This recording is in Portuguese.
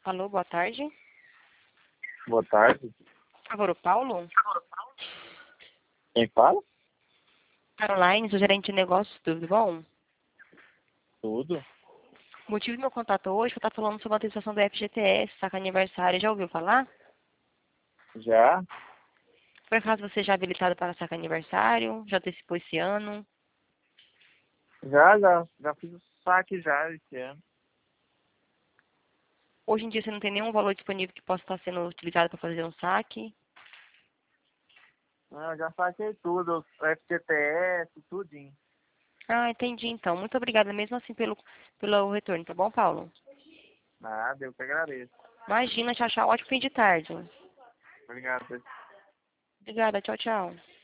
Alô, boa tarde. Boa tarde. Por favor, o Paulo? Quem fala? Caroline, sou gerente de negócios, tudo bom? Tudo. O motivo do meu contato hoje é estar falando sobre a atualização do FGTS, saca aniversário. Já ouviu falar? Já? Por acaso você já é habilitado para saca aniversário? Já antecipou esse ano? Já fiz o saque já esse ano. Hoje em dia você não tem nenhum valor disponível que possa estar sendo utilizado para fazer um saque? Não, já saquei tudo, o FGTS, tudinho. Ah, entendi então. Muito obrigada mesmo assim pelo retorno, tá bom, Paulo? Nada, eu que agradeço. Imagina, tchau, tchau. Ótimo fim de tarde. Obrigado. Obrigada, tchau, tchau.